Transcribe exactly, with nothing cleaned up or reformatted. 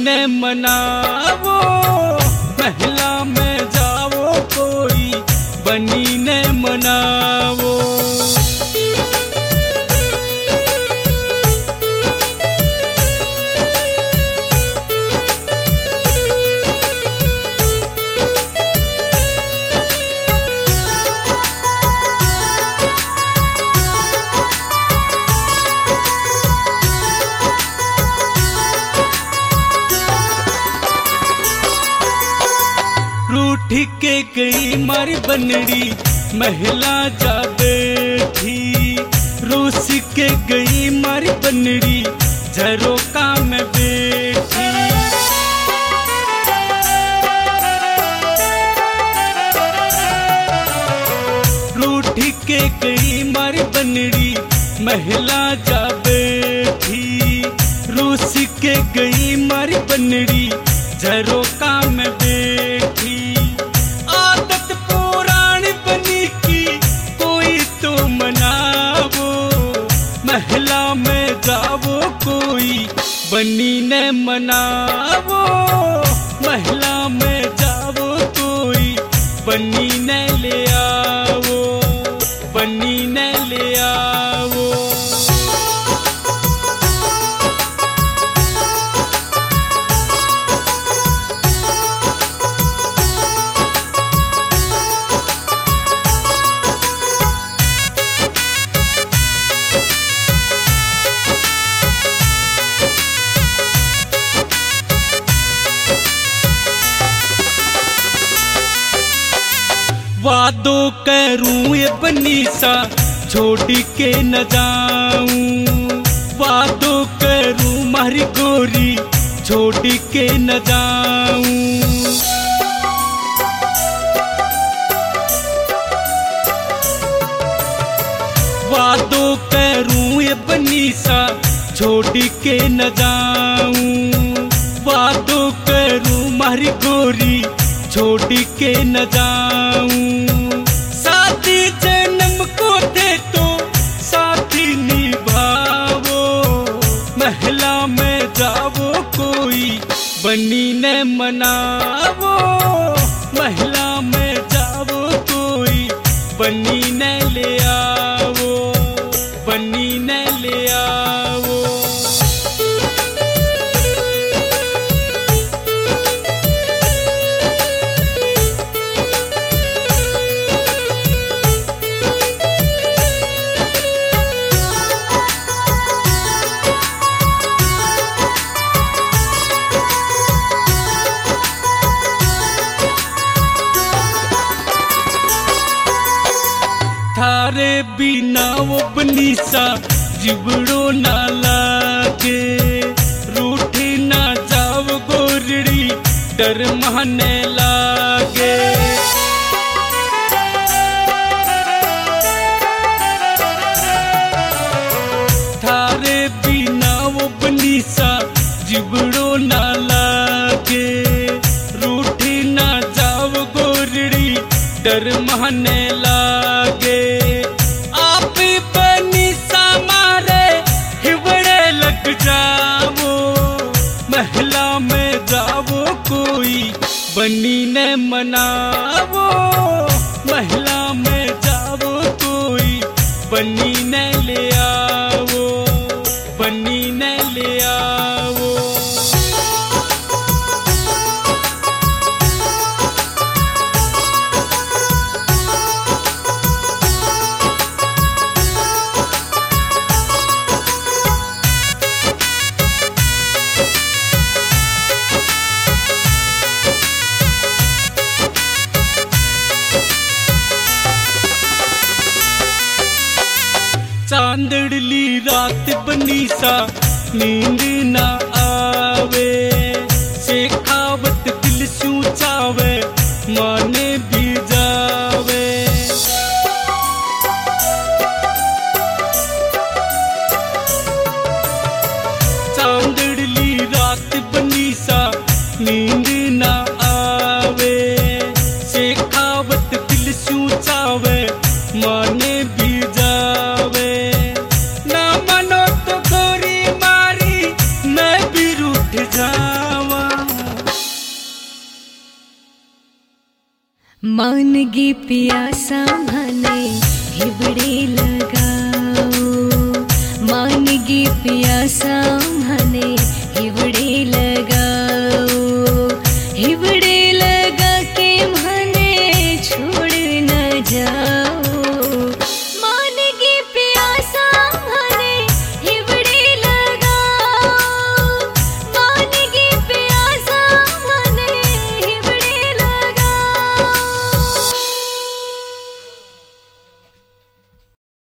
ने मनावो, महिला में जाओ कोई बनी ने मनावो। रूठ के गई मारी बनड़ी महिला जा बैठी, रूस के गई मारी बनड़ी झरोका में बैठी। रूठ के गई मारी बनड़ी महिला जा बैठी, रूस के गई मारी बनड़ी झरोका में बैठी। आदत पुरानी बनी की कोई तो मनावो, महिला में जाओ कोई बनी ने मनावो, महिला में जाओ कोई बनी ने ले आओ, बनी ने ले आओ। वादो करूं ये बनीसा छोड़ के न जाऊं, वादो करूं मारी गोरी छोड़ के न जाऊं। वादो करूं ये बनीसा छोड़ के न जाऊं, वादो करूं मारी गोरी छोड़ के न जाऊं। साथी जन्म को दे तो साथी निभावो, महिला में जाओ कोई बनी ने मनावो, महिला में जाओ कोई बनी ने ले आओ, बनी ने ले आओ। थारे बिना वो बनीसा जिबड़ो ना लागे, रूठी ना जाओ गोरड़ी डर माने लागे। थारे बिना वो बनीसा जिबड़ो ना लागे, रूठी ना जाओ गोरड़ी डर माने लागे। आप बनीसा मारे हिवड़े लग जाओ, महिला में जाओ कोई बनी ने मनावो, महिला में जाओ कोई बनी ने ले आओ, बनी ने ले आओ। चांदड़ली रात बनीसा नींद ना आवे, शेखावत दिल सूचावे माने भी जावे। चांदड़ली रात बनीसा नींद ना आवे, शेखावत दिल सूचावे माने भी जावे। ना मनो तो गोरी मारी मैं भी रूठ जावा, मानगी पियासा भने हिबड़े लगाओ, मानगी पियासा